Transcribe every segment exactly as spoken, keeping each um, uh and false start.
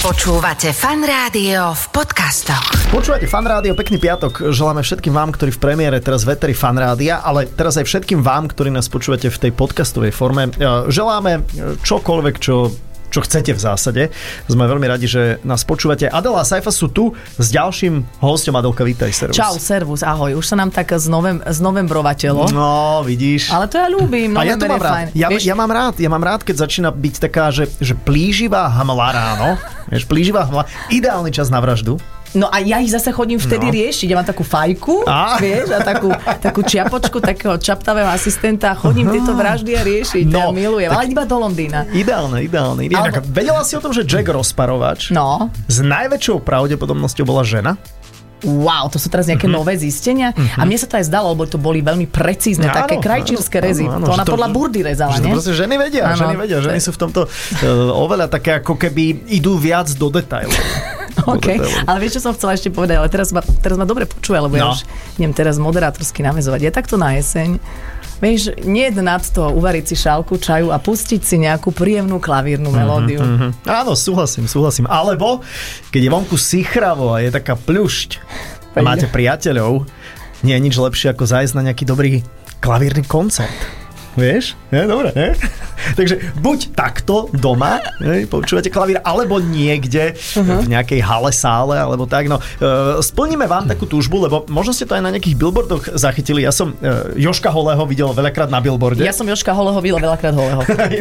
Počúvate Fan Rádio v podcastoch. Počúvate Fan Rádio, pekný piatok. Želáme všetkým vám, ktorí v premiére teraz v éteri Fan Rádia, ale teraz aj všetkým vám, ktorí nás počúvate v tej podcastovej forme. Želáme čokoľvek, čo čo chcete v zásade. Sme veľmi radi, že nás počúvate. Adela a Saifa sú tu s ďalším hosťom. Adelka, vítaj, servus. Čau, servus, ahoj. Už sa nám tak z novem, z novembrovateľo. No, vidíš. Ale to ja ľúbim. A ja to mám rád. Ja, ja, mám rád. Ja mám rád, keď začína byť taká, že, že plíživá hmla ráno. Vieš, plíživá hmla. Ideálny čas na vraždu. No a ja ich zase chodím vtedy no. riešiť. Ja mám takú fajku, a? vieš, a takú, takú čiapočku takého čaptavého asistenta a chodím Aha. tieto vraždy a riešiť. No, ja milujem, ale iba do Londýna. Ideálne, ideálne. ideálne. Ale... Vedela si o tom, že Jack rozparovač no. s najväčšou pravdepodobnosťou bola žena? Wow, to sú teraz nejaké mm-hmm. nové zistenia. Mm-hmm. A mne sa to aj zdalo, lebo to boli veľmi precízne, áno, také krajčírske áno, rezy. Áno, to ona podľa burdy rezala, nie? Proste ženy vedia, áno. ženy vedia. Ženy sú v tomto uh, oveľa také, ako keby idú viac do detailov. OK, ale vieš, čo som chcela ešte povedať, ale teraz ma, teraz ma dobre počúva, lebo no. ja už idem teraz moderátorsky naväzovať. Ja takto na jeseň, vieš, nie je nad to uvariť si šálku čaju a pustiť si nejakú príjemnú klavírnu melódiu. Mm-hmm, mm-hmm. Áno, súhlasím, súhlasím. Alebo, keď je vonku sichravo a je taká pľušť a máte priateľov, nie je nič lepšie ako zájsť na nejaký dobrý klavírny koncert. Vieš? Je, dobre, ne? Takže buď takto doma, ne, počúvate klavír, alebo niekde uh-huh. v nejakej hale sále, alebo tak. No, uh, splníme vám takú túžbu, lebo možno ste to aj na nejakých billboardoch zachytili. Ja som uh, Jožka Holého videl veľakrát na billboarde. Ja som Jožka Holého videl veľakrát Holého.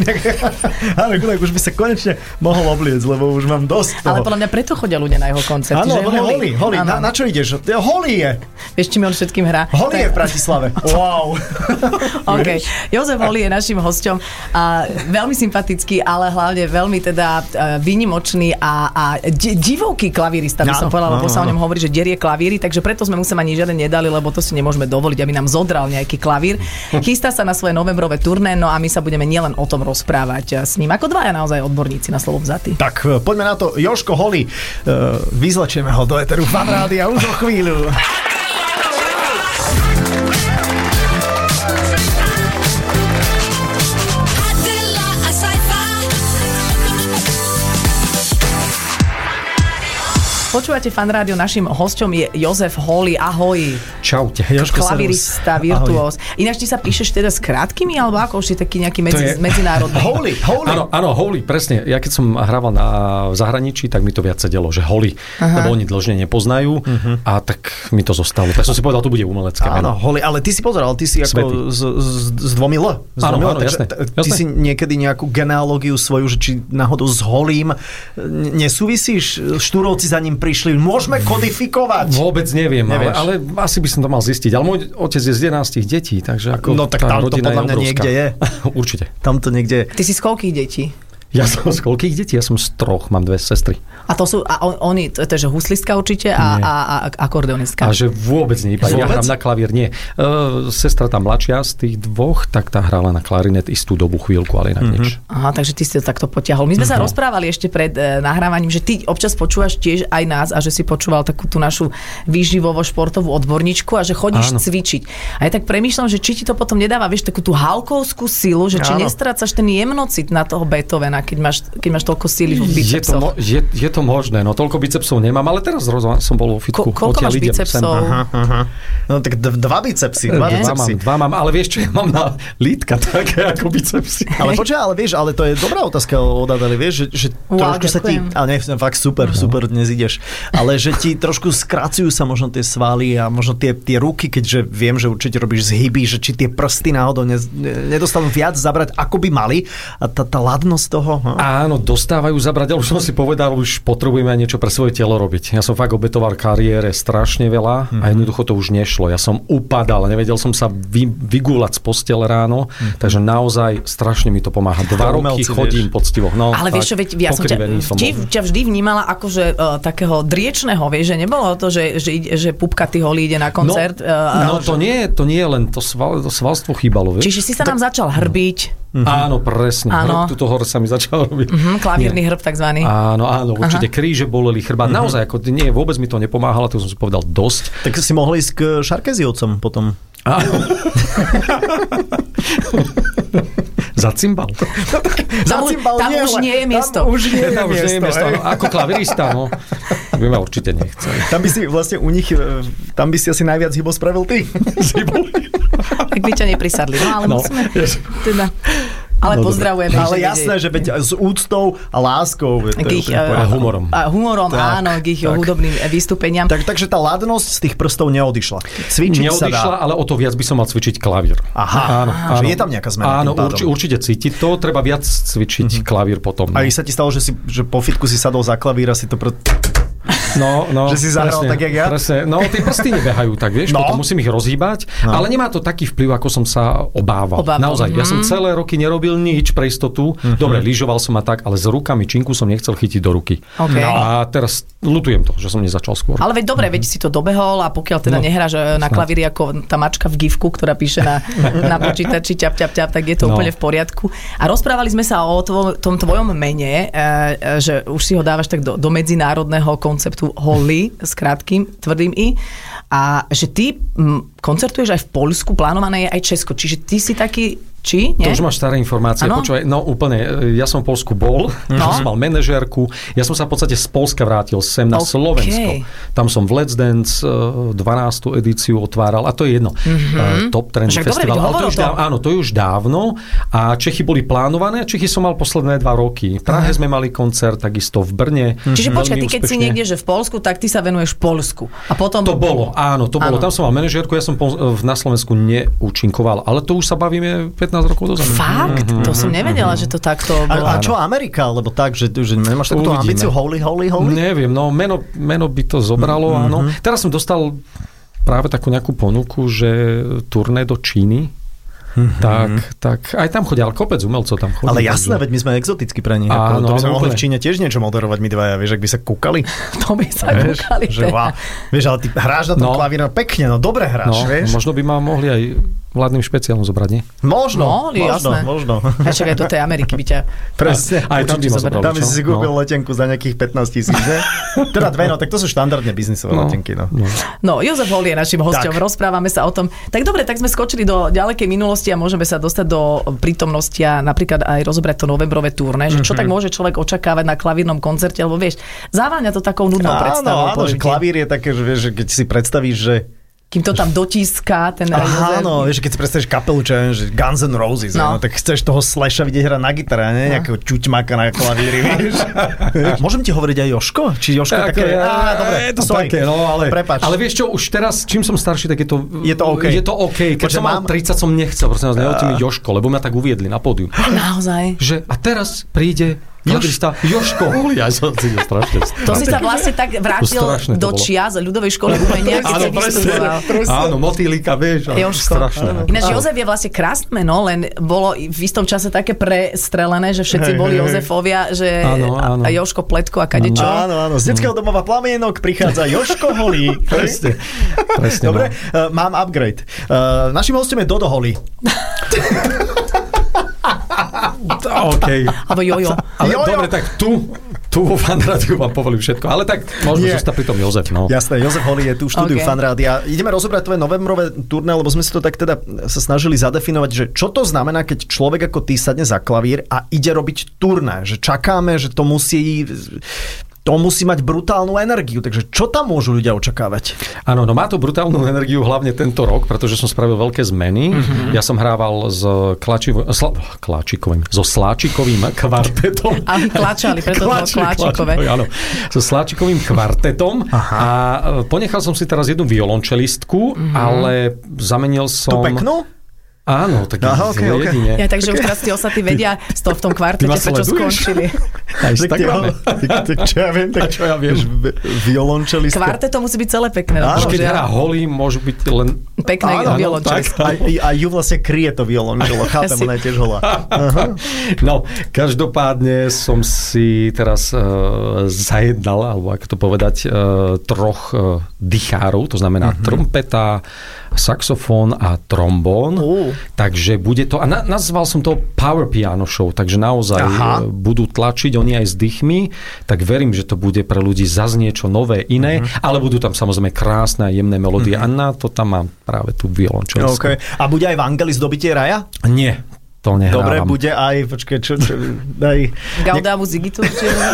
Áno, tak už by sa konečne mohol obliecť, lebo už mám dosť toho. Ale podľa mňa preto chodia ľudia na jeho koncerty. Áno, holý, holý. Na, na čo ideš? Holý je. Vieš, či mi on všetkým hrá? Holý je v Bratislave. Wow. OK. Jozef Holý je našim hosťom a veľmi sympatický, ale hlavne veľmi teda výnimočný a, a divoký klavírista, by som no, povedala, lebo no, sa o ňom hovorí, že derie klavíry, takže preto sme mu sem ani žiaden nedali, lebo to si nemôžeme dovoliť, aby nám zodral nejaký klavír. Chystá sa na svoje novembrové turné, no a my sa budeme nielen o tom rozprávať s ním, ako dvaja naozaj odborníci na slovo vzatí. Tak poďme na to. Jožko Holý, vyzlečieme ho do éteru Fan Rádia už o chvíľu. Počúvate Fan Rádio, našim hosťom je Jozef Holý. Ahoj. Čaute, Jožko, klavirista, virtuós. Ináč ty sa píšeš teda s krátkými, alebo ako už si taký nejaký medzi, je... medzinárodný? Holý, Holý. Áno, áno, Holý, presne. Ja keď som hrával na, v zahraničí, tak mi to viac sedelo, že Holý. Lebo oni dlžne nepoznajú uh-huh. a tak mi to zostalo. Tak som si povedal, to bude umelecké meno. Áno, Holý, ale ty si pozeral, ty si ako s, s, s dvomi L. S áno, dvomi áno, L, jasné, t- jasné. Ty si niekedy nejakú genealógiu svoju, že či náhodou s Holým nesúvisíš? Štúrovci za ním prišli. Môžeme kodifikovať? Vôbec neviem, ale, ale asi by som to mal zistiť. Ale môj otec je z jedenástich detí, takže ako no tak tam to podľa mňa niekde je. Určite. Tam to niekde je. Ty si z koľkých detí? Ja som z koľkých detí? Ja som z troch, mám dve sestry. A to sú, a on, oni, to je že huslistka určite a, a, a akordeonistka. A že vôbec nie, iba ja hrám na klavír, nie. Uh, sestra tá mladšia z tých dvoch, tak tá hrala na klarinet istú dobu, chvíľku, ale inak mm-hmm. nič. Aha, takže ty si to takto potiahol. My sme mm-hmm. sa rozprávali ešte pred uh, nahrávaním, že ty občas počúvaš tiež aj nás a že si počúval takú tú našu výživovo-športovú odborníčku a že chodíš Áno. cvičiť. A ja tak premýšľam, že či ti to potom nedáva, vieš, takú tú halkovskú silu, že či nestrácaš ten jemnocit na toho Beethovena, keď máš, keď máš toľko síly v bicepsoch. Je to, mo- je, je to možné, no toľko bicepsov nemám, ale teraz rozhodne som bol vo fitku. Ko- koľko máš bicepsov? Aha, aha. No tak d- dva bicepsy. Dva, dva, mám, dva mám, ale vieš čo, ja mám na lítka také ako bicepsy. Ale počkaj, ale vieš, ale to je dobrá otázka od Adely, vieš, že, že wow, trošku sa ti, ale ne, fakt super, no. super, dnes ideš, ale že ti trošku skracujú sa možno tie svaly a možno tie, tie ruky, keďže viem, že určite robíš zhyby, že či tie prsty náhodou ne, nedostanú viac zabrať, ako by mali a tá, tá ladnosť toho. No. Áno, dostávajú zabrať, ale už som si povedal, už potrebujeme aj niečo pre svoje telo robiť. Ja som fakt obetoval kariére strašne veľa mm-hmm. a jednoducho to už nešlo. Ja som upadal, nevedel som sa vy, vygúľať z postele ráno, mm-hmm. takže naozaj strašne mi to pomáha. Dva roky chodím poctivo. No, ale vieš čo, veď ja som ťa, vždy, ťa vždy vnímala akože uh, takého driečného, vieš, že nebolo to, že, že, že Pupkatý Holý ide na koncert. No, uh, no to, že... nie, to nie je len to, sval, to svalstvo chýbalo, vieš. Čiže si sa nám tak... začal hrbiť. Mm-hmm. Áno, presne. Áno. Hrb, tuto hore sa mi začal robiť. Mm-hmm, klavírny hrb takzvaný. Áno, áno, určite. Aha. Kríže boleli, chrbát. Mm-hmm. Naozaj, ako nie, vôbec mi to nepomáhalo, to som si povedal dosť. Tak si mohol ísť k Šarkeziovcom potom. Áno. Za cymbal. Tam, cymbal tam nie, už nie je miesto. Tam už nie je Tam už nie je miesto. miesto. No, ako klavirista, no. By ma určite nechceli. Tam by si vlastne u nich, tam by si asi najviac hybov spravil ty. Tak by ťa neprisadli. No ale No. musíme teda... Ale No, pozdravujeme. ale že jasné, že veď s úctou a láskou. To k je ich, úplne v poriadku. A humorom. A humorom, Tak, áno, k ich tak. hudobným vystúpeniam. Tak, takže tá ladnosť z tých prstov neodišla. Cvičiť sa Neodišla, dá. ale o to viac by som mal cvičiť klavír. Aha, Áno, že áno. je tam nejaká zmena. Áno, tým pádom. urči, určite cítiť to. Treba viac cvičiť mm-hmm. klavír potom. No. A ich sa ti stalo, že, si, že po fitku si sadol za klavír a si to... Pr... No, no, Že si zahral presne, tak, jak ja? Presne. No, tie prsty nebehajú tak, vieš, No. potom musím ich rozhýbať, No. ale nemá to taký vplyv, ako som sa obával. Obával. Naozaj, ja som Mhm. celé roky nerobil nič pre istotu. Mhm. Dobre, lyžoval som a tak, ale s rukami činku som nechcel chytiť do ruky. OK. No. A teraz ľutujem to, že som nezačal skôr. Ale veď dobre, veď si to dobehol a pokiaľ teda No. nehráš e, na klavíri ako tá mačka v gifku, ktorá píše na, na počítači ťap, ťap, ťap, tak je to No. úplne v poriadku. A rozprávali sme sa o tvo, tom tvojom mene, e, e, že už si ho dávaš tak do, do medzinárodného konceptu Holly, s krátkým, tvrdým i. A že ty m, koncertuješ aj v Poľsku, plánované je aj Česko. Čiže ty si taký... Či? Nie? To už máš staré informácie. Ano? Počúvaj, no úplne, ja som v Poľsku bol, No. som mal manažérku, ja som sa v podstate z Poľska vrátil sem na OK. Slovensko. Tam som v Let's Dance eh, dvanástu edíciu otváral a to je jedno. Mm-hmm. Top Trendy Však dobre, Festival. veď Ale to hovor už o tom. dáv, áno, to je už dávno a Čechy boli plánované a Čechy som mal posledné dva roky. V Prahe sme mali koncert, takisto v Brne. Čiže počkaj, ty Veľmi keď si úspešne. niekde, že v Polsku, tak ty sa venuješ Poľsku. A potom... To bolo, áno, to bolo. Áno. Tam som mal manažérku, ja som po, na Slovensku neúčinkoval, ale to už sa bavíme pätnásť rokov dozadu. Fakt? To som nevedela, že to takto bolo. A, a čo Amerika? Lebo tak, že, že nemáš takúto Uvidíme. ambíciu holy, holy, holy? Neviem, no meno, meno by to zobralo, mm-hmm. áno. Teraz som dostal práve takú nejakú ponuku, že turné do Číny. Mm-hmm. Tak, tak aj tam chodia, ale kopec umelcov tam chodí. Ale jasné, takže... veď my sme exotickí pre nich. Áno, Ako, to by sme áno, mohli v úplne. Číne tiež niečo moderovať my dvaja, vieš, ak by sa kúkali. To by sa Vieš, kúkali. že teda. wow. Vieš, ale ty hráš na tom No. klavíre pekne, no dobre hráš, No, vieš. možno by ma mohli aj vládnym špeciálom zobrať, nie? Možno, Mohli, možno, jasné. možno. A čak aj do tej Ameriky by ťa... Presne. Aj tam by ma zobrali, Tam by čo? si si kúpil No. letenku za nejakých pätnásť tisíc, ne? Teda dve, no tak to sú štandardne biznisové No, letenky, no. no. No, Jozef Hol je našim hosťom, Tak. rozprávame sa o tom. Tak dobre, tak sme skočili do ďalekej minulosti a môžeme sa dostať do prítomnosti a napríklad aj rozobrať to novembrové turné, že čo tak môže človek očakávať na klavírnom koncerte, lebo vieš, záváňa to takou nudnou predstavou. Áno, áno, že povedzte. klavír je také, že vieš, že keď si predstavíš, že Kým to tam dotíska, ten Jozef. áno, vieš, keď si predstavíš kapelu, čo je, že Guns N' Roses, No. no. tak chceš toho Slasha vidieť hrať na gitare, a ne? Nejakého čuťmaka na klavíri, vieš. Môžem ti hovoriť aj Joško? Či Joško Tak, také... ja, Á, dobre, je to sorry. také, no ale, Prepáč. ale vieš čo, už teraz, čím som starší, tak je to, Je to OK. Je to OK. Keď Počkaj, som mal mám- tridsať, som nechcel, prosím vás, nehoďte mi Joško, lebo ma tak uviedli na pódium. Naozaj. Že a teraz príde klavirista Joško. Ja som si to strašne To si sa vlastne tak vrátil strašné to do bolo. čias ľudovej školy umenia, keď Áno, si presne, vystupoval. áno, motýlika, vieš. a Jožko. Strašné. Ináč Jozef je vlastne krásne meno, len bolo v istom čase také prestrelené, že všetci Hej, boli hej, hej. Jozefovia, že Áno, áno. a Jožko Pletko a kadečo. Áno, áno, z detského domova Plamienok prichádza Joško Holý. Presne. Presne, Dobre, no. uh, mám upgrade. Uh, našim hostom je Dodo Holý. OK. Alebo Jojo. Ale Jo, jo. dobre, tak tu, tu vo fanrádiu vám povolím všetko. Ale tak môžeme Nie. zostať pri tom Jozef, no. Jasné, Jozef Holý je tu v štúdiu OK. okay. Fanrádia. Ideme rozobrať tvoje novembrové turné, lebo sme si to tak teda sa snažili zadefinovať, že čo to znamená, keď človek ako ty sadne za klavír a ide robiť turné. Že čakáme, že to musí... To musí mať brutálnu energiu, takže čo tam môžu ľudia očakávať? Áno, no má to brutálnu energiu hlavne tento rok, pretože som spravil veľké zmeny. Mm-hmm. Ja som hrával s Klačivo, sla, Kláčikovým, so Sláčikovým kvartetom. A klačali, preto to bolo Kláčik, Kláčikové. Kláčikové, áno. So Sláčikovým kvartetom. Aha. A ponechal som si teraz jednu violončelistku, mm-hmm. ale zamenil som... Tú peknú? Áno, tak Aha, okay, okay. jedine. Ja, takže už teraz tí ostatní vedia z toho v tom kvartete, Ty ma prečo sleduješ? skončili. Aj Tak, tie, Instagrame. tak, tak čo ja viem, tak čo ja viem. Violončelista. Kvarteto musí byť celé pekné. Áno, Už keď bohužiaľ. hrá holý, môžu byť len... Pekné Áno, violončelistky. A, a ju vlastne kryje to violončelo, chápem, Asi. ona je tiež holá. No, každopádne som si teraz uh, zajednal, alebo ako to povedať, uh, troch uh, dychárov, to znamená uh-huh. trompeta, saxofón a trombón. Uh. Takže bude to, a na, nazval som to Power Piano Show, takže naozaj Aha. uh, budú tlačiť oni aj s dýchmi, tak verím, že to bude pre ľudí zase niečo nové, iné, uh-huh. ale budú tam samozrejme krásne a jemné melódie uh-huh. a na to tam mám práve tú violončelistku. Okay. A bude aj v Angelis dobitie raja? Nie. to nehrávam. Dobre, bude aj, počkaj, čo, čo daj... Gaudámu Zigitu?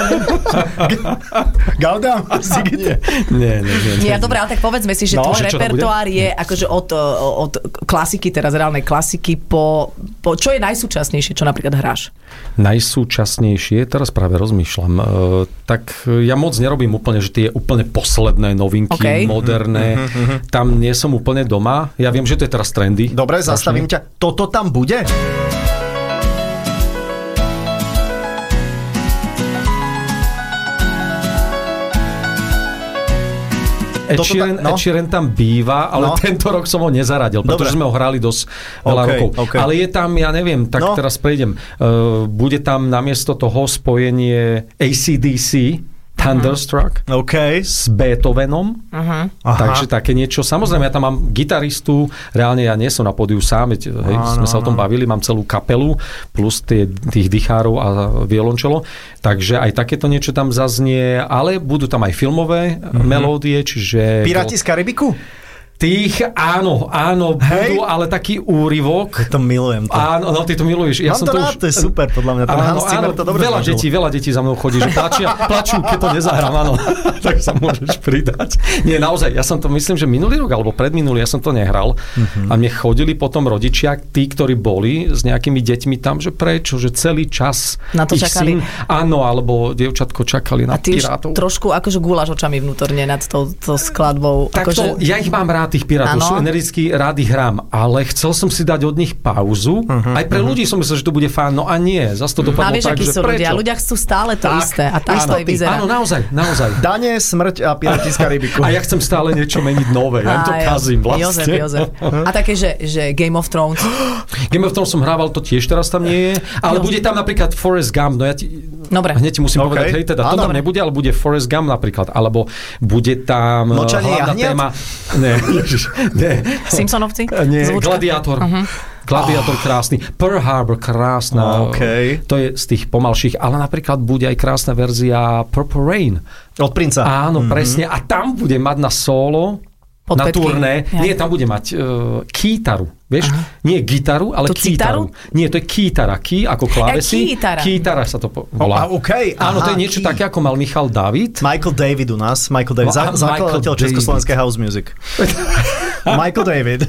Gaudámu Zigitu? Nie, nie, nie. Nie, dobré, ale tak povedzme si, že No, tvoj že čo to repertoár je akože od, od klasiky, teraz reálnej klasiky, po, po... Čo je najsúčasnejšie, čo napríklad hráš? Najsúčasnejšie, teraz práve rozmýšľam, e, tak ja moc nerobím úplne, že tie úplne posledné novinky, Okay. moderné, mm-hmm. tam nie som úplne doma. Ja viem, že to je teraz trendy. Dobre, zastavím ťa. Toto tam bude? Ed Sheeran, no? Ed Sheeran tam býva, ale No. tento rok som ho nezaradil, pretože Dobre. sme ho hrali dosť veľa Okay, rokov. okay. Ale je tam, ja neviem, tak No. teraz prejdem. Uh, bude tam namiesto toho spojenie á cé dé cé, Thunderstruck, OK. s Beethovenom. Uh-huh. Aha. Takže také niečo. Samozrejme, ja tam mám gitaristu, reálne ja nie som na pódiu sám, veď, hej, Áno, sme sa o tom bavili, mám celú kapelu, plus tie, tých dychárov a violončelo. Takže aj takéto niečo tam zaznie, ale budú tam aj filmové mm-hmm. melódie, čiže... Piráti z Karibiku? Tých, áno, áno, Hej. budú, ale taký úryvok. To milujem. To. Áno, no, ty to miluješ. Ja Mám som to to rád, už... to je super, podľa mňa. Ten Hans Zimmer to dobre veľa zložil. detí, veľa detí za mnou chodí, že plačia, plačú, keď to nezahrám, áno. Tak sa môžeš pridať. Nie, naozaj, ja som to myslím, že minulý rok, alebo predminulý, ja som to nehral. Uh-huh. A mne chodili potom rodičia, tí, ktorí boli s nejakými deťmi tam, že prečo, že celý čas Na to ich čakali. syn, áno, alebo dievčatko čakali na A ty pirátov. už trošku akože gúľaš očami vnútorne nad tou, tou skladbou. Tak akože... to, ja ich mám rád, tých pirátov, Áno. sú energickí, rád ich hrám, ale chcel som si dať od nich pauzu. Uh-huh, Aj pre uh-huh. ľudí som myslel, že to bude fajn, no a nie, zase to dopadlo A vieš, tak, akí že sú prečo? ľudia? Ľudia chcú stále to Tak, isté a tak to aj istoty. vyzerá. Áno, naozaj, naozaj. Dane, smrť a Piráti z Karibiku. A ja chcem stále niečo meniť nové, ja im to Á, jo. kazím vlastne. Jozef, Jozef. A také, že, že Game of Thrones. Game of Thrones som hrával, to tiež teraz tam nie je, ale Jo. bude tam napríklad Forrest Gump, no ja ti, Dobre. hneď ti musím Okay. povedať, hej, teda to Áno. tam nebude, ale bude Forrest Gump napríklad, alebo bude tam uh, Mlčanie hlavná jahniat? téma, ne, ježiš, ne, Simpsonovci? nie, Zvučka? Gladiátor. Uh-huh. Gladiátor krásny. Pearl Harbor krásna. Okay. To je z tých pomalších, ale napríklad bude aj krásna verzia Purple Rain. Od princa. Áno, mm-hmm. presne. A tam bude mať na solo, Pod na pätky. turné. Ja. Nie, tam bude mať uh, kýtaru. Vieš? Aha. Nie gitaru, ale Tú kýtaru. citaru? Nie, to je kýtara. Ký ako klávesy. kýtara. Kýtara sa to po- Oh, volá. a, okay. Áno, to je Aha, niečo ký. také, ako mal Michal David. Michael David u nás. Michael David. No, a Za, zakladateľ Michael Československej house music. Michael David.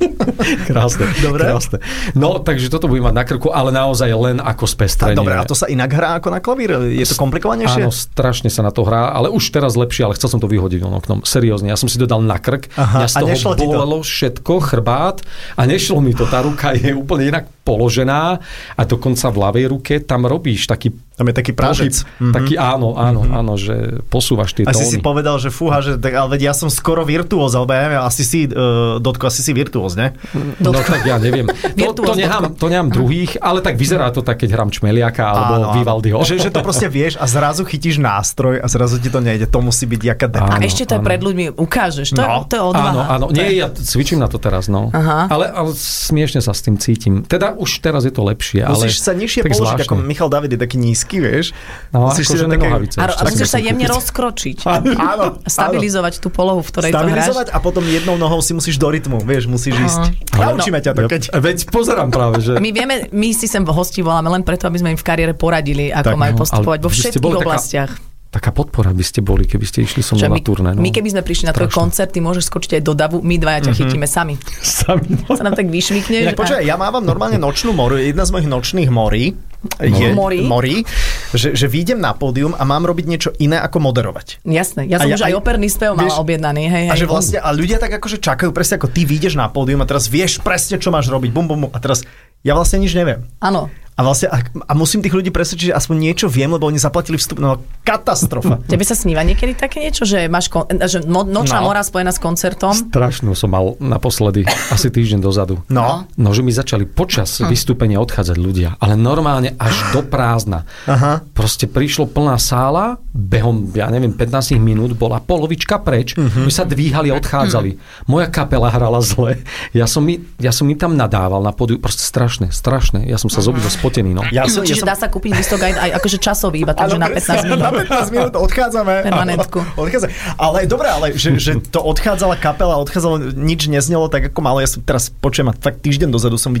Krásne. Dobre. Krásne. No, takže toto bude mať na krku, ale naozaj len ako A spestrenie. dobre, a to sa inak hrá ako na klavír? Je to komplikovanejšie? Áno, strašne sa na to hrá, ale už teraz lepšie, ale chcel som to vyhodiť von oknom. Seriózne, ja som si dodal na krk, Aha, mňa z a toho nešlo ti to? bolelo všetko, chrbát a nešlo mi to. Tá ruka je úplne inak položená a dokonca v ľavej ruke tam robíš taký Tam je taký prážec. pohyb, taký áno, áno, áno, že posúvaš tie A si tóny. si povedal, že fúha, že tak, ale veď ja som skoro virtuóz, alebo ja neviem, asi si, uh, Dotko, asi si virtuóz, ne? No tak ja neviem. To, to, Virtuóz, nechám, to nechám druhých, ale tak vyzerá to tak, keď hrám Čmeliaka alebo Áno, áno. Vivaldiho. Že, že to proste vieš a zrazu chytíš nástroj a zrazu ti to nejde. To musí byť jaká deka. A Áno, ešte to aj áno. pred ľuďmi ukážeš. To, No. je, to je odvaha. Áno, áno. To Nie, je- ja cvičím na to teraz, no. Aha. Ale, ale smiešne sa s tým cítim. Teda už teraz je to lepšie, ale... Musíš sa nižšie tak položiť, ako zvláštne. Michal David je taký nízky, vieš. No, musíš si akože dať také- nohavice. A, a ešte, musíš tak sa musím jemne kúpiť. rozkročiť. Áno, A stabilizovať tú polohu, v ktorej to hráš. Stabilizovať a potom jednou nohou si musíš do rytmu, vieš, musíš ísť. Naučíme ťa to, keď... Veď pozerám práve, že... My vieme, my si sem hostí voláme len preto, aby sme im v kariére poradili, ako Tak, majú no, postupovať ale vo vy ste všetkých boli taká- oblastiach. Taká podpora by ste boli, keby ste išli so Že mnou my, na turné. No. my keby sme prišli na tvoj Strašne. koncert, ty môžeš skočiť aj do davu, my dvaja ťa chytíme sami. Sami. Sa nám tak vyšmykneš. Inak počkaj, ja mávam normálne nočnú moru, jedna z mojich nočných morí je Morí? morí že, že výjdem na pódium a mám robiť niečo iné ako moderovať. Jasné, ja A som ja už aj aj- operný spev mala vieš, objednaný. Hej, hej. A že vlastne, a ľudia tak akože čakajú presne ako ty vyjdeš na pódium a teraz vieš presne, čo máš robiť, bum, bum, bum, a teraz ja vlastne nič neviem. Áno. A vlastne, a, a musím tých ľudí presvedčiť, že aspoň niečo viem, lebo oni zaplatili vstup, no katastrofa. Tebe sa sníva niekedy také niečo, že máš kon- že no, nočná No. mora spojená s koncertom? Strašnú som mal naposledy, asi týždeň dozadu. No. No, že mi začali počas vystúpenia odchádzať ľudia, ale normálne až do prázdna. Aha. Proste prišlo plná sála, behom, ja neviem, pätnásť minút bola polovička preč, uh-huh. my sa dvíhali a odchádzali. Moja kapela hrala zle, ja som mi, ja som mi tam nadával na pódiu, proste strašné, strašné. Ja som sa zobudil spotený, no. Ja som, Čiže ja dá sa kúpiť listok aj, aj akože časový, iba takže Áno, na presne, pätnásť minút. Na pätnásť minút odchádzame. Permanentku. Odchádza. Ale dobre, ale že, že to odchádzala kapela, odchádzalo, nič neznelo tak ako malo. Ja som teraz počujem, a fakt týždeň dozadu som videl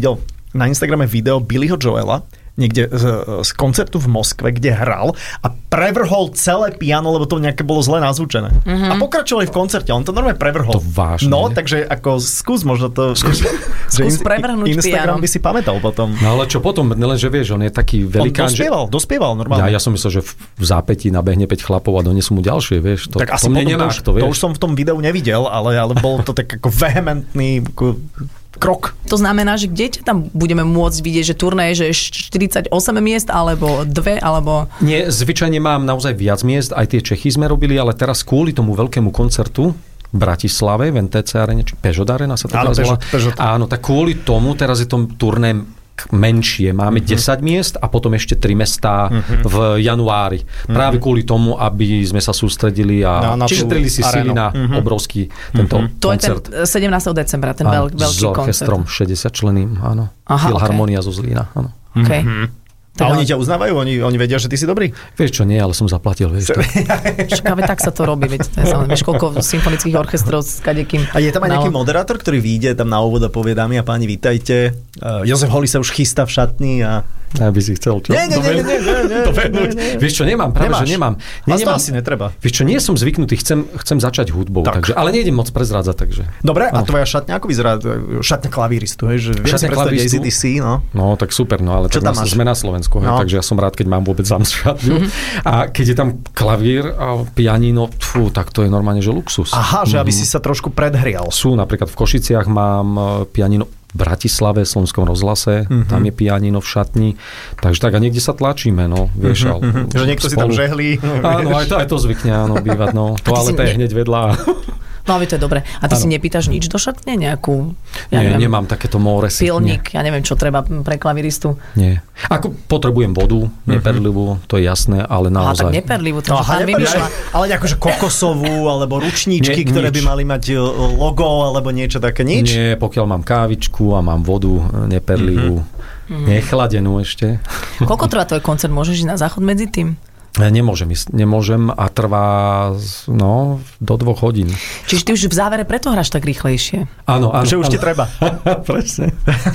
na Instagrame video Billyho Joela, niekde z, z koncertu v Moskve, kde hral a prevrhol celé piano, lebo to nejaké bolo zle nazvučené. Mm-hmm. A pokračovali v koncerte, on to normálne prevrhol. To vážne. No, takže ako skús možno to... Skús, skús prevrhnúť Instagram piano. by si pamätal potom. No ale čo potom, lenže vieš, on je taký velikán, on dospieval, že... dospieval normálne. Ja, ja som myslel, že v zápätí nabehne päť chlapov a donesú mu ďalšie, vieš. To, tak asi to mne nemá, nemá, to, to, to už som v tom videu nevidel, ale, ale bol to tak ako vehementný... Ako krok. To znamená, že kde tam budeme môcť vidieť, že turné je že štyridsaťosem miest, alebo dve, alebo... Nie, zvyčajne mám naozaj viac miest, aj tie Čechy sme robili, ale teraz kvôli tomu veľkému koncertu v Bratislave, v en té cé arene, či Peugeot arena sa to Áno, teraz volá. Peugeot. Áno, tak kvôli tomu teraz je to turné menšie. Máme uh-huh. desať miest a potom ešte tri mestá uh-huh. v januári. Uh-huh. Práve kvôli tomu, aby sme sa sústredili a no, šetrili si sily na uh-huh. obrovský tento uh-huh. koncert. To je ten sedemnásteho decembra, ten áno, veľ, veľký koncert. S orchestrom šesťdesiat členým, áno. Filharmonia okay. zo Zlína, áno. Okay. Uh-huh. A oni ťa uznávajú? Oni, oni vedia, že ty si dobrý? Vieš čo, nie, ale som zaplatil. Vieš to. Škáve, tak sa to robí. Vieš, vieš koľko symfonických orchestrov s kadekým... A je tam aj nejaký moderátor, ktorý vyjde tam na úvod a povie, dámy a páni, vítajte. Uh, Jozef Holý sa už chystá v šatni a... Ja by si chcel, čo? Nie, nie, nie, nie, nie, to vednúť. Vieš čo, nemám, práve, Nemáš. že nemám. Nie, nemám. to asi netreba. Vieš čo, nie som zvyknutý, chcem, chcem začať hudbou, tak. takže, ale nejdem moc prezrádzať, takže. Dobre, a no. tvoja šatňa, ako vyzerá? Šatňa klavíristu, hej? Že šatňa klavíristu? á cé dé cé, no. No, tak super, no, ale čo tak tam máš? Sme na Slovensku, hej, no. takže ja som rád, keď mám vôbec sám šatňu. Mm-hmm. A keď je tam klavír a pianino, fú, tak to je normálne, že luxus. Aha, že aby mm-hmm. si sa trošku predhrial. Sú, napríklad v Košiciach mám pianino v Bratislave, v Slovenskom rozhlase, mm-hmm. tam je pianino v šatni, takže tak a niekde sa tlačíme, no, vieš. Mm-hmm. Že niekto spolu. Si tam žehlí. Áno, aj to, aj to zvykne, áno, bývať, no. Toaleta je hneď vedľa. No, ale to je dobre. A ty ano. Si nepýtaš nič do šatne? Nejakú, ja nie, neviem, nemám takéto móresy. Pilník, ja neviem, čo treba pre klaviristu. Nie. Ako potrebujem vodu, neperlivú, to je jasné, ale naozaj. Aha, tak neperlivú, to no, pán vymýšľa. Ale akože kokosovú, alebo ručníčky, nie, ktoré nič. By mali mať logo, alebo niečo také, nič? Nie, pokiaľ mám kávičku a mám vodu neperlivú, mm-hmm. nechladenú ešte. Koľko trvá tvoj koncert? Môžeš ísť na záchod medzi tým? Nemôžem ísť, nemôžem a trvá no, do dvoch hodín. Čiže ty už v závere preto hráš tak rýchlejšie. Áno, áno. Že už áno. ti treba. Presne.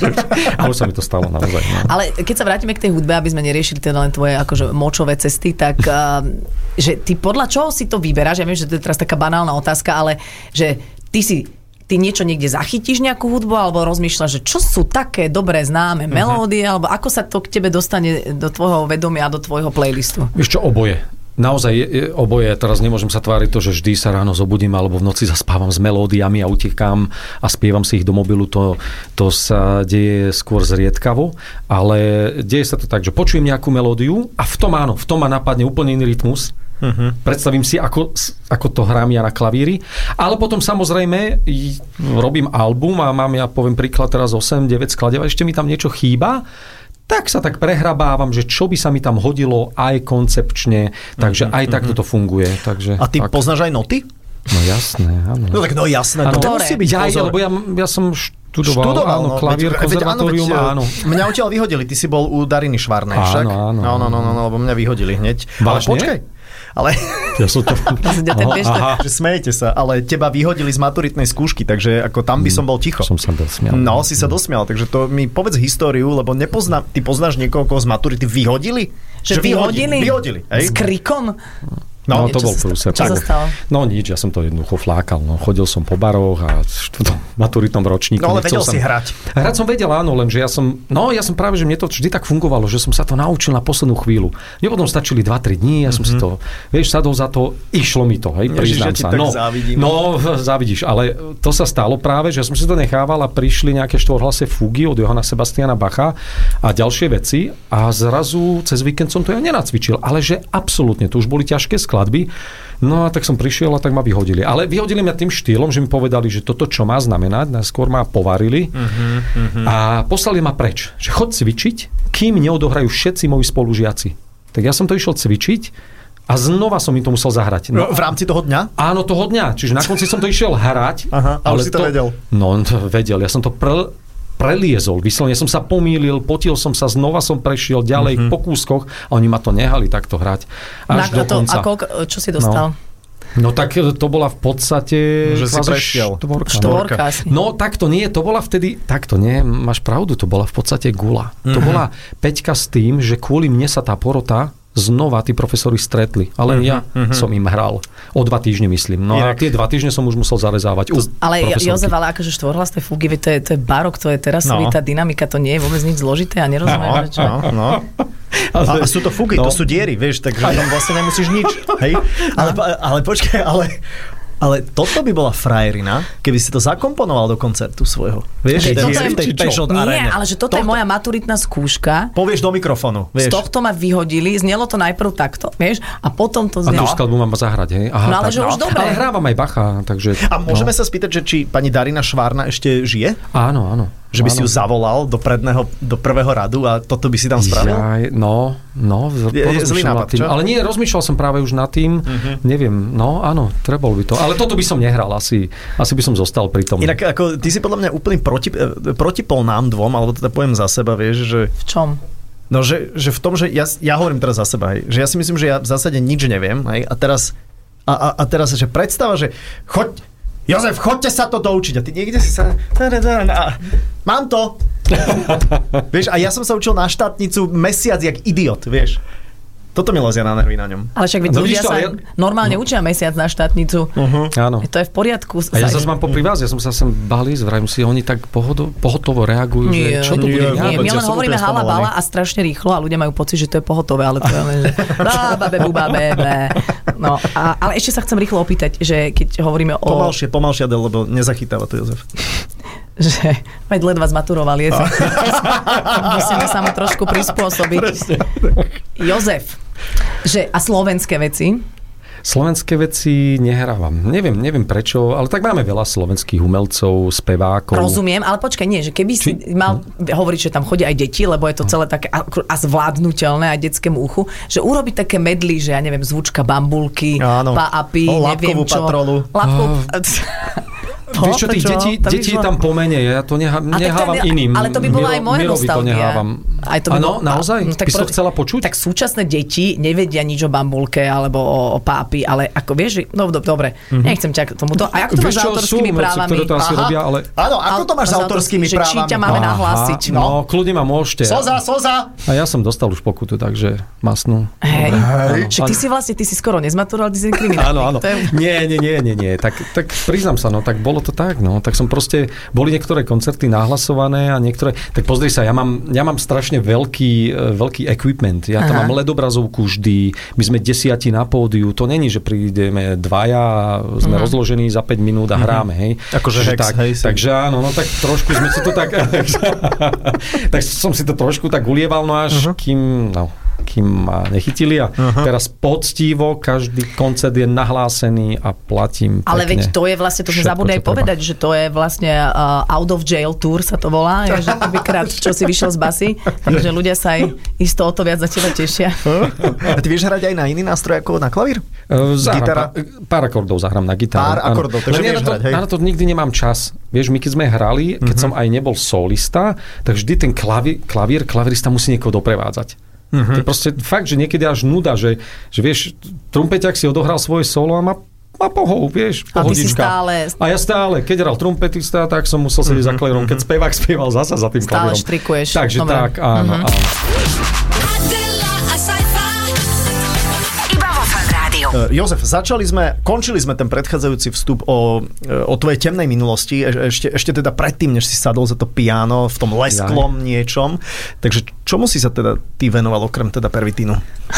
A už sa mi to stalo naozaj. No. Ale keď sa vrátime k tej hudbe, aby sme neriešili teda len tvoje akože močové cesty, tak uh, že ty podľa čoho si to vyberáš? Ja viem, že to je teraz taká banálna otázka, ale že ty si ty niečo niekde zachytíš nejakú hudbu alebo rozmýšľaš, že čo sú také dobré známe uh-huh. melódie alebo ako sa to k tebe dostane do tvojho vedomia a do tvojho playlistu? Vieš čo, oboje. Naozaj je, je oboje. Teraz nemôžem sa tváriť to, že vždy sa ráno zobudím alebo v noci zaspávam s melódiami a utekám a spievam si ich do mobilu. To, to sa deje skôr zriedkavo, ale deje sa to tak, že počujem nejakú melódiu a v tom áno, v tom ma napadne úplne iný rytmus. Uh-huh. Predstavím si, ako, ako to hrám ja na klavíri. Ale potom samozrejme robím album a mám, ja poviem príklad teraz osem deväť skladieb a ešte mi tam niečo chýba, tak sa tak prehrabávam, že čo by sa mi tam hodilo aj koncepčne, takže uh-huh, aj uh-huh. takto to funguje. Takže, a ty tak. Poznáš aj noty? No jasné, áno. No tak no jasné, ano, to musí byť ja, pozor. lebo ja, ja som študoval, študoval áno, no, klavír, veď, konzervatórium, veď, áno. Mňa odtiaľ vyhodili, ty si bol u Dariny Švárnej, áno, však? Áno, no, no, no, no, lebo mňa vyhodili hneď. Vážne? Ale počkaj. Ale... Ja som to... Aha, že smejete sa, ale teba vyhodili z maturitnej skúšky, takže ako tam by som bol ticho. Som sa dosmial. No, si sa dosmial, takže to mi povedz históriu, lebo nepoznám, ty poznáš niekoho, koho z maturity vyhodili? Že, že vyhodili? Vyhodili, hej? S krikom? No, no to bol prúser. Čo sa stalo? No nič, ja som to jednoducho flákal. No. Chodil som po baroch a v tom maturitnom ročníku. No ale vedel som... si hrať. Hrať som vedel, áno, lenže ja som, no ja som práve, že mne to vždy tak fungovalo, že som sa to naučil na poslednú chvíľu. Mne potom stačili dva tri dní, ja som mm-hmm. si to, vieš, sadol za to, išlo mi to, hej, priznám Ježiš, sa. Ja no, no, závidíš, ale to sa stalo práve, že ja som si to nechával a prišli nejaké štvorhlasé fugy od Johanna Sebastiana Bacha a ďalšie veci a zrazu cez víkend som to ja nenacvičil, ale že absolútne, to už boli ťažké skladby. No a tak som prišiel a tak ma vyhodili. Ale vyhodili ma tým štýlom, že mi povedali, že toto, čo má znamenať, najskôr ma povarili uh-huh, uh-huh. a poslali ma preč. Že chod cvičiť, kým neodohrajú všetci moji spolužiaci. Tak ja som to išiel cvičiť a znova som im to musel zahrať. No, v rámci toho dňa? Áno, toho dňa. Čiže na konci som to išiel hrať. Aha, ale, ale si to, to vedel. No, to vedel. Ja som to pr... preliezol, vyslovene som sa pomýlil, potil som sa, znova som prešiel ďalej mm-hmm. po kúskoch a oni ma to nehali takto hrať až Na, do to, konca. A koľko, čo si dostal? No. No tak to bola v podstate... Že si prešiel. Štvorka. Štvorka. No takto nie, to bola vtedy... Takto nie, máš pravdu, to bola v podstate gula. Mm-hmm. To bola peťka s tým, že kvôli mne sa tá porota znova tí profesori stretli. Ale mm-hmm. ja mm-hmm. som im hral. O dva týždne myslím. No Inak. A tie dva týždne som už musel zarezávať. To, ale Jozef, ale akože štvorhlasté fugy, to je, to je barok, to je terasovitá no. dynamika, to nie je vôbec nič zložité a nerozumiem. No, čo? no, no. A, a sú to fugy, no. to sú diery, vieš, takže tam vlastne nemusíš nič. Hej? Ale, ale počkaj, ale... Ale toto by bola frajerina, keby si to zakomponoval do koncertu svojho. Vieš, okay, ten je v tej Peugeot Nie, arene. ale že toto, toto je moja maturitná skúška. Povieš do mikrofónu, vieš. Z tohto ma vyhodili, znelo to najprv takto, vieš, a potom to znelo. A tú skladbu mám zahrať, hej? Aha, no ale tak, že no. už dobre. Ale hrávam aj Bacha, takže... A môžeme no. sa spýtať, že či pani Darina Švárna ešte žije? Áno, áno. Že by áno. si ju zavolal do predného, do prvého radu a toto by si tam spravil? Ja, no, no, je, je zlý nápad, tým. Ale nie, rozmýšľal som práve už nad tým, uh-huh. neviem, no áno, trebalo by to. Ale toto by som nehral, asi, asi by som zostal pri tom. Inak ako, ty si podľa mňa úplný proti, protipol nám dvom, alebo teda poviem za seba, vieš, že... V čom? No, že, že v tom, že ja, ja hovorím teraz za seba, hej, že ja si myslím, že ja v zásade nič neviem, hej, a teraz, a, a, a teraz, že predstava, že choď, Jozef, choďte sa to doučiť. A ty niekde si sa... Mám to. Vieš, a ja som sa učil na štátnicu mesiac jak idiot, vieš. Toto mi lezia na nervy na ňom. Ale však no, ľudia sa ja... normálne no. učia mesiac na štátnicu. Uh-huh. Áno. To je v poriadku. A ja zase mám popri vás, ja som sa sem balí, zvrajím si, oni tak pohodo, pohotovo reagujú, nie, že čo to bude? Nie, nie, my len hovoríme hala bala a strašne rýchlo a ľudia majú pocit, že to je pohotové, ale to je len, že babe, buba, bebe. No, a, ale ešte sa chcem rýchlo opýtať, že keď hovoríme o... Pomalšie, pomalšie, lebo nezachytáva to Jozef. Že veď ledva zmaturoval je. Musíme sa mu trošku prispôsobiť. Jozef, že a slovenské veci? Slovenské veci nehrávam. Neviem, neviem prečo, ale tak máme veľa slovenských umelcov, spevákov. Rozumiem, ale počkaj, nie, že keby si Či? mal hovoriť, že tam chodia aj deti, lebo je to celé také a, a zvládnutelné aj detskému uchu, že urobiť také medly, že ja neviem, zvučka bambulky, pa-apy, neviem čo. Patrolu. Lapkovú To, Víš čo, tých detí, detí je tam pomene, ja to neha, nehávam ten, iným. Ale to by bola Miro, aj moja nostalgia. Áno, naozaj? No, tak By si to chcela počuť? Tak súčasné deti nevedia nič o bambulke alebo o, o pápi, ale ako vieš, no do, dobre, mm-hmm. nechcem ťa k tomuto. A ako to máš s autorskými sú, právami? Ktoré to asi robia, ale... Áno, ako to máš s autorskými právami? Či ťa máme Aha, nahlásiť? No, no, kľudne ma môžete. Soza, soza! A ja som dostal už pokutu, takže masnú. Hej, že ty si vlastne, ty si skoro nezmaturoval, ty si kriminálnik. Áno, áno. Nie, nie, nie, nie, nie. Tak, tak priznám sa, no, tak bolo to tak, no. Tak som proste, boli niektoré koncerty nahlasované a niektoré, tak pozri sa, ja mám, ja mám strašne veľký, veľký equipment. Ja tam Aha. mám ledobrazovku vždy, my sme desiati na pódiu, to není, že prídeme dvaja a sme uh-huh. rozložení za päť minút a hráme, hej. Akože hex, tak, hej. Takže áno, no tak trošku sme si to tak, tak som si to trošku tak ulieval, no až uh-huh. kým, no... kým ma nechytili a uh-huh. teraz poctivo každý koncert je nahlásený a platím pekne. Ale veď to je vlastne, to sme zabudli aj povedať, že to je vlastne uh, Out of Jail Tour sa to volá, že prvýkrát, čo si vyšiel z basy, takže ľudia sa aj isto o to viac za teba tešia. A ty vieš hrať aj na iný nástroj ako na klavír? Uh, zahrám, pár akordov zahrám na gitáru. Pár akordov, takže vieš na to, hrať, hej? Na to nikdy nemám čas. Vieš, my keď sme hrali, keď uh-huh. som aj nebol solista, tak vždy ten klavír, klavír klavirista musí niekoho doprevádzať. Uh-huh. To je proste fakt, že niekedy až nuda, že, že vieš, trumpeťak si odohral svoje solo a má, má pohov, vieš, pohodička. A ty si stále... A ja stále, keď hral trumpetista, tak som musel sedieť uh-huh. za klavírom, keď spevák spieval zasa za tým klavírom. Stále štrikuješ. Takže Dobre. tak, áno, uh-huh. áno. Jozef, začali sme, končili sme ten predchádzajúci vstup o, o tvojej temnej minulosti, ešte, ešte teda predtým, než si sadol za to piano v tom lesklom niečom. Takže čomu si sa teda ty venoval okrem teda pervitínu?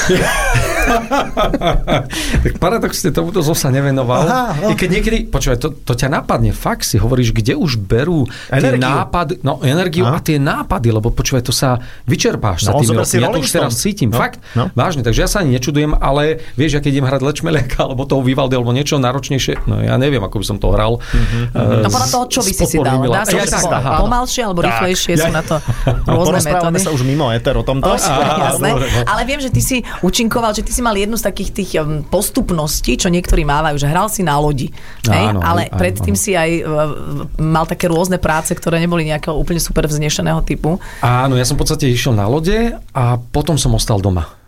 Tak paradoxne tomuto som sa nevenoval. Aha, no. I keď niekedy, počúvaj, to, to ťa napadne, fakt si hovoríš, kde už berú tie nápady, no energiu Aha. a tie nápady, lebo počúvaj, to sa vyčerpáš no, sa tým rokmi. Ja to už teraz cítim, no, fakt, no. vážne, takže ja sa ani nečudujem, ale vieš, ja keď idem hrať Lečmeliaka, alebo toho Vivaldi, alebo niečo náročnejšie, no ja neviem, ako by som to hral. Mm-hmm. Uh, no podľa toho, čo by si si dal. Dá sa ja, tak, tak, pomalšie, alebo rýchlejšie sú na to rôzne metódy. Porozprávame sa už mimo éter o tomto. Jasné, ale viem, že ty si účinkoval, že ty si mal jednu z takých tých postupností, čo niektorí mávajú, že hral si na lodi. Áno, ale áno, predtým áno. si aj mal také rôzne práce, ktoré neboli nejakého úplne super vznešeného typu. Áno, ja som v podstate išiel na lode a potom som ostal doma.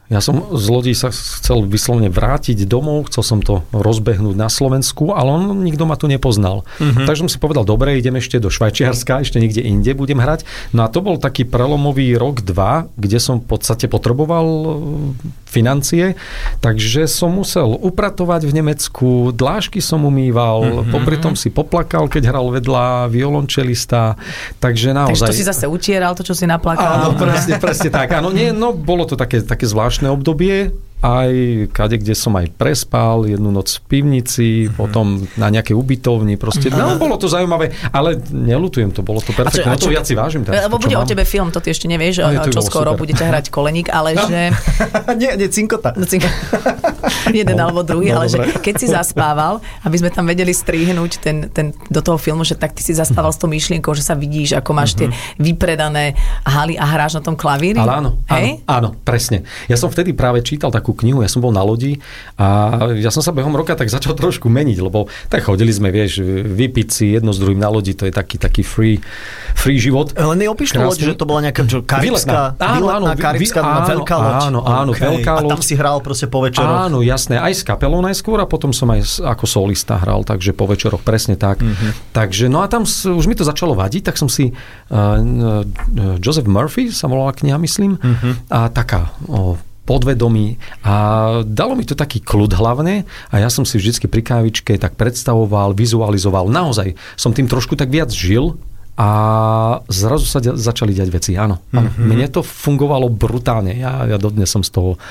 Ja som z lodí sa chcel vyslovene vrátiť domov, chcel som to rozbehnúť na Slovensku, ale on nikto ma tu nepoznal. Uh-huh. Takže som si povedal, dobre, idem ešte do Švajčiarska, ešte niekde inde budem hrať. No a to bol taký prelomový rok, dva, kde som v podstate potreboval financie, takže som musel upratovať v Nemecku, dlášky som umýval, uh-huh. popri tom si poplakal, keď hral vedľa violončelista, takže naozaj... Takže to si zase utieral, to, čo si naplakal. Áno, presne, presne tak. Áno, nie, no bolo to také, také zvláštne obdobie, aj kade, kde som aj prespal jednu noc v pivnici, mm-hmm. potom na nejakej ubytovni, proste, no bolo to zaujímavé, ale neľutujem to, bolo to perfektné, no to viac si vážim teraz. Lebo bude mám. O tebe film, to ty ešte nevieš, no, čo skoro super. Budete hrať Koleník, ale že... nie, nie, Cinkota. No, cinkota. Jeden no, alebo druhý, no, ale dobre. Že keď si zaspával, aby sme tam vedeli strihnúť ten, ten, do toho filmu, že tak ty si zaspával s tou myšlienkou, že sa vidíš, ako máš mm-hmm. tie vypredané haly a hráš na tom klavíri. Ale áno, áno, áno, presne. Ja som vtedy práve čítal takú knihu, ja som bol na lodi a ja som sa behom roka tak začal trošku meniť, lebo tak chodili sme, vieš, vypiť si jedno s druhým na lodi, to je taký, taký free, free život. Len neopíš tú loď, že to bola nejaká karibská, výletná karibská veľká loď. Áno, áno, okay. veľká loď. A tam si hral proste po večeroch. Áno, jasné, aj s kapelou najskôr a potom som aj ako solista hral, takže po večeroch presne tak. Mm-hmm. Takže, no a tam už mi to začalo vadiť, tak som si uh, uh, Joseph Murphy sa volala kniha, myslím, mm-hmm. a taká o, podvedomí a dalo mi to taký kľud hlavne a ja som si vždycky pri kávičke tak predstavoval, vizualizoval, naozaj som tým trošku tak viac žil a zrazu sa začali diať veci, áno. áno. Mm-hmm. Mne to fungovalo brutálne, ja, ja dodnes som z toho...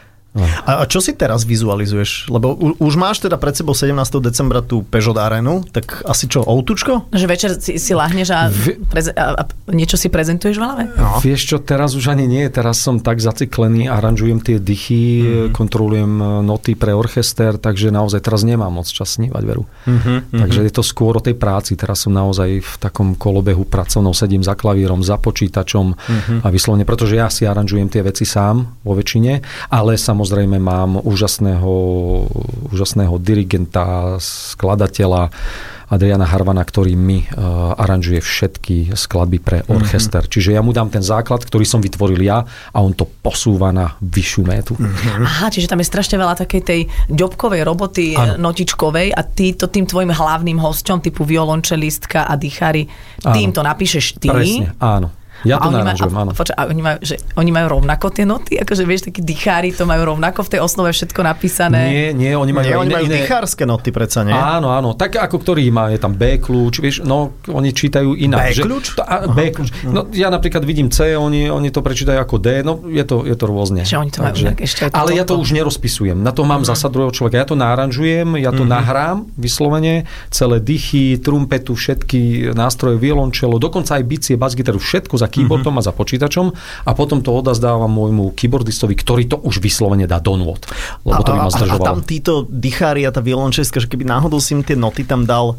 A čo si teraz vizualizuješ? Lebo už máš teda pred sebou sedemnásteho decembra tú Peugeot Arenu, tak asi čo, outučko? Že večer si, si lahneš a, preze- a, a niečo si prezentuješ v hlave? No. Vieš čo, teraz už ani nie, teraz som tak zaciklený, aranžujem tie dychy, mm. kontrolujem noty pre orchester, takže naozaj teraz nemám moc čas snívať, veru. Mm-hmm, takže mm-hmm. je to skôr o tej práci, teraz som naozaj v takom kolobehu pracovnom, sedím za klavírom, za počítačom mm-hmm. a vyslovene, pretože ja si aranžujem tie veci sám vo väčšine, ale sam Samozrejme mám úžasného, úžasného dirigenta, skladateľa Adriana Harvana, ktorý mi uh, aranžuje všetky skladby pre orchester. Mm-hmm. Čiže ja mu dám ten základ, ktorý som vytvoril ja a on to posúva na vyššiu métu. Mm-hmm. Aha, čiže tam je strašne veľa takej tej ďobkovej roboty, ano. Notičkovej a ty to tým tvojim hlavným hosťom typu violončelistka a dýchari, tým to napíšeš ty. Presne, áno. Ja to naranžujem, áno. Poča, a oni majú, že oni majú rovnako tie noty? Akože vieš, takí dýchári to majú rovnako v tej osnove všetko napísané? Nie, nie, oni majú, nie, iné, oni majú iné... dýchárske noty predsa, nie? Áno, áno. Tak ako ktorý má, je tam B kľúč, vieš, no oni čítajú inak. B kľúč? To, a, B kľúč. No ja napríklad vidím C, oni, oni to prečítajú ako D, no je to, je to rôzne. Že oni to majú inak ešte. Ale ja to už nerozpisujem. Na to mám mm. zasa druhého človeka. Ja to naranžujem, ja to mm. nahrám vyslovene, celé dychy, trumpetu, všetky nástroje, violončelo, dokonca aj bicie, basgitaru, všetko za keyboardom mm. a za počítačom a potom to odazdávam môjmu keyboardistovi, ktorý to už vyslovene dá do nôt. Lebo to by ma zdržovalo. A tam títo dychári a tá violončelská, že keby náhodou si im tie noty tam dal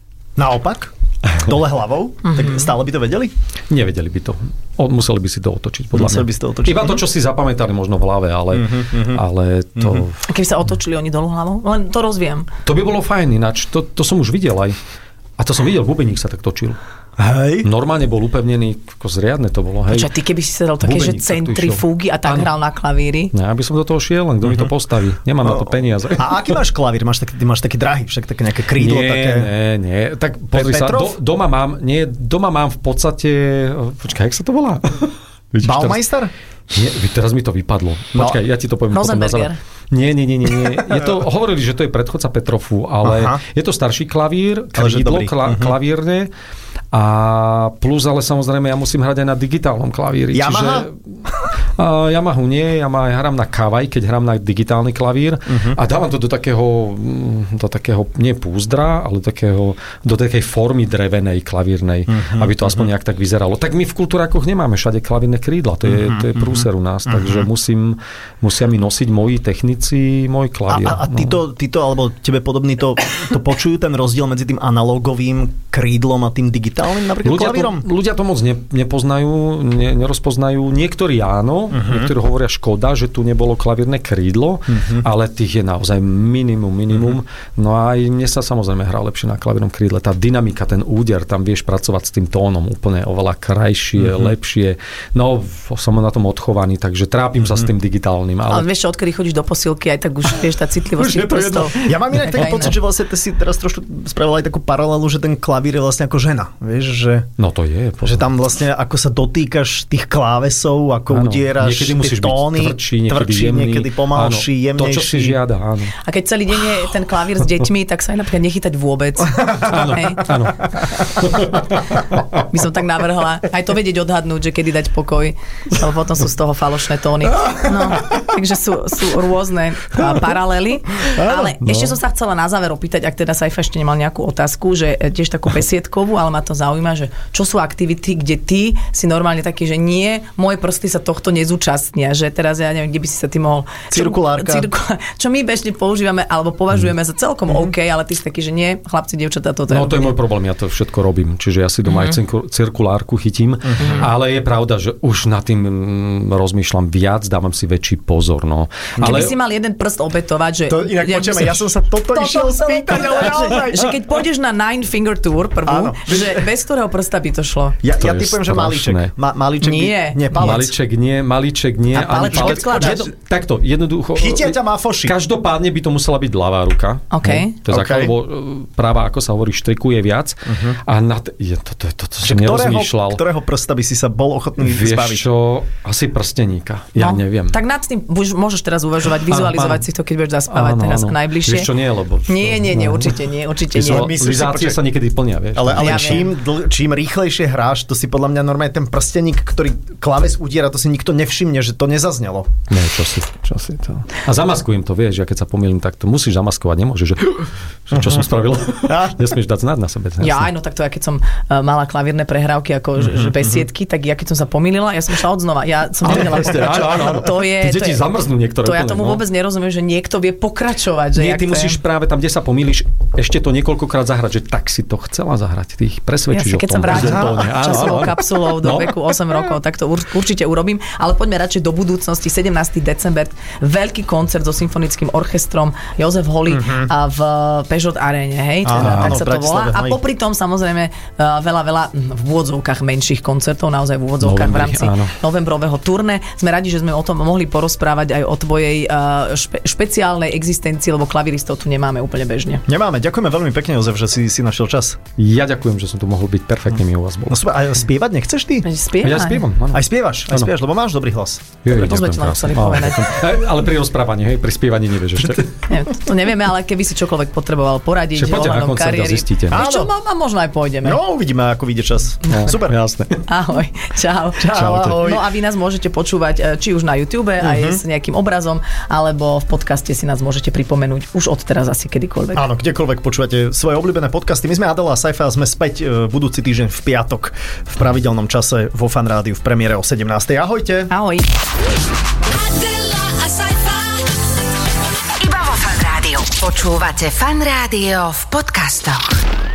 naopak, dole hlavou, mm-hmm. tak stále by to vedeli? Nevedeli by to. O, museli by si to otočiť, podľa museli mňa. By si to otočiť. Iba to, čo si zapamätali možno v hlave, ale, mm-hmm. ale to... Mm-hmm. A keby sa otočili oni dolu hlavou? Len to rozviem. To by bolo fajn, ináč. To, to som už videl aj. A to som videl, bubeník sa tak točil. Hej. Normálne bol upevnený, ako zriadne to bolo. Hej. Poča, ty keby si sa dal také, bubeník, že centrifúgy a tak ano. Hral na klavíri. Ja by som do toho šiel, len kto uh-huh. mi to postaví. Nemám uh-huh. na to peniaze. A aký máš klavír? Máš taký, ty máš taký drahý, však také nejaké krídlo. Nie, také... nie, nie. Tak pozri sa, do, doma mám, nie, doma mám v podstate, počkaj, jak sa to volá? Baumeister? Nie, teraz mi to vypadlo. Počkaj, no. ja ti to poviem potom na záver. Nie, nie, nie, nie, nie. Je to, hovorili, že to je predchodca Petrofu, ale Aha. je to starší klavír, krídlo kla, klavírne a plus, ale samozrejme ja musím hrať aj na digitálnom klavíri. Yamaha? Čiže, uh, Yamahu nie, ja má, hrám na kavaj, keď hrám na digitálny klavír uh-huh. a dávam to do takého, do takého, nie púzdra, ale takého, do takej formy drevenej klavírnej, uh-huh. aby to aspoň nejak tak vyzeralo. Tak my v kultúrákoch nemáme všade klavírne krídla, to je, uh-huh. to je prúser u nás, uh-huh. takže musím, musia mi nosiť moji technici, môj klavír. A, a, a títo, títo, alebo tebe podobní to, to počujú ten rozdiel medzi tým analogovým krídlom a tým digitálnym napríklad ľudia klavírom? To, ľudia to moc ne, nepoznajú, ne, nerozpoznajú. Niektorí áno, áno, uh-huh. niektorí hovoria škoda, že tu nebolo klavírne krídlo, uh-huh. ale tých je naozaj minimum, minimum. Uh-huh. No a aj mne sa samozrejme hrá lepšie na klavírnom krídle. Tá dynamika, ten úder, tam vieš pracovať s tým tónom úplne oveľa krajšie, uh-huh. lepšie. No, som na tom odchovaný, takže trápim uh-huh. sa s tým digitálnym. Ale, ale vieš, odkedy chodíš do posilky, aj tak už vieš, tá citlivosť tých prstov. Ja mám inak taký pocit, že vlastne ty si teraz trošku spravil aj takú paralelu, že ten klavír je vlastne ako žena. Vieš, že, no to je. Že tam vlastne ako sa dotýkaš tých klávesov, ako áno, udieraš tie tóny, tvrdší, niekedy, tvrdší, jemný, niekedy pomalší, áno, jemnejší. To, čo si žiada, áno. A keď celý deň je ten klavír s deťmi, tak sa aj napríklad nechytať vôbec. Áno, áno. By som tak navrhla. Aj to vedieť odhadnúť, že kedy dať pokoj, lebo potom sú z toho falošné tóny. No, takže sú, sú rôzne uh, paralely. Ale no. ešte som sa chcela na záver opýtať, ak teda Saifa ešte nemal nejakú otázku, že tiež takú besiedkovú, ale ma to zaujíma, že čo sú aktivity, kde ty si normálne taký, že nie, moje prsty sa tohto nezúčastnia, že teraz ja neviem, kde by si sa ty mohol... Cirkulárka. Čo, cirku, čo my bežne používame, alebo považujeme mm. za celkom mm. OK, ale ty si taký, že nie, chlapci, dievčatá, toto je... No to je môj problém, ja to všetko robím, čiže ja si doma mm. aj cirkulárku chytím, mm. ale je pravda, že už nad tým rozmýšľam viac, dávam si väčší pozor, no. Keby ale... si mal jeden prst obetovať, že... To inak počujeme, ja som sa toto, toto išiel spýtať, ale naozaj. Že keď pôjdeš na Nine Finger Tour prvú, áno. že bez ktorého prsta by to šlo. Ja, ja typujem, že malíček. Ma, malíček nie. By, nie, palec. Malíček nie, malíček nie. A palec čo odkladáš? Takto, jednoducho. Chytia ťa má foši. Každopádne by to musela byť ľavá ruka. OK. No, to je okay. základ, lebo práva, ako sa hovorí, štrikuje viac. Uh-huh. A na t- je, to, to, to, to som nerozmýšľal. Ktorého prsta by si sa bol ochotný Vieš zbaviť? Čo? Asi prsteníka. Ja no, neviem. Tak nad tým môžeš teraz uvažovať, vizualizovať áno, si to, keď budeš zaspávať áno, teraz áno. najbližšie. Vieš čo, nie, lebo... Nie, nie, nie, určite nie, určite nie. Vizualizácie sa niekedy plnia, vieš. Ale, ale ja čím, dl- čím rýchlejšie hráš, to si podľa mňa normálne ten prsteník, ktorý klaves udiera, to si nikto nevšimne, že to nezaznelo. Nie, čo si, čo si to. A zamaskujem to, vieš, ja keď sa pomýlim, tak to musíš zamaskovať, nemôžeš, že čo som spravil. Nesmieš dať znať na sebe. Ja aj, no tak to ja keď som uh, mala klavírne prehrávky ako mm-hmm, že besiedky, tak ja keď som sa pomýlila, ja som šla odznova. Ja som nevedela pokračovať. To je Tí deti zamrznú niektoré. To ja tomu vôbec nerozumiem, že niekto vie pokračovať, že nie, ty musíš práve tam, kde sa pomýliš, ešte to niekoľkokrát zahrať, že tak si to chcela zahrať. Ty ich presvedčíš o tom. Keď som vrátila časovou kapsulou do veku osem rokov, tak to určite urobím, ale poďme radšej do budúcnosti. sedemnásteho december, veľký koncert so symfonickým orchestrom Jozef Holý uh-huh. v Peugeot aréne, hej, teda, tak áno, sa to volá. A popri tom samozrejme veľa, veľa v úvodzovkách menších koncertov, naozaj v úvodzovkách v rámci áno. novembrového turné. Sme radi, že sme o tom mohli porozprávať aj o tvojej špe- špeciálnej existencii, lebo klaviristov tu nemáme úplne bežne. Nemáme. Ďakujeme veľmi pekne, Jozef, že si, si našiel čas. Ja ďakujem, že som tu mohol byť perfektne mi u vás bol. No, a spievať nechceš ty? Spievaj. Ja spievam. Áno. Aj spievaš, aj spievaš, lebo máš dobrý hlas. Je, to sme ti len chceli povedať. Ale pri rozprávaní, hej, pri spievaní nevieš ešte. Nie, to nevieme, ale keby si čokoľvek potreboval poradiť ohľadom kariéry. Čo, a možno aj pôjdeme. No, uvidíme, ako vyjde čas. No, super. Jasné. Ahoj. Čau. Čau, ahoj. No a vy nás môžete počúvať či už na YouTube, uh-huh. aj s nejakým obrazom, alebo v podcaste si nás môžete pripomenúť už od teraz asi kedykoľvek. Áno, kdekoľvek počúvate svoje obľúbené podcasty. My sme Adela a Saifa, sme späť budúci týždeň v piatok v pravidelnom čase vo Fan Rádiu v premiére o sedemnástej. Ahojte. Ahoj. Adela a Saifa. Iba vo Fan Rádiu. Počúvate Fan Rádio v podcastoch.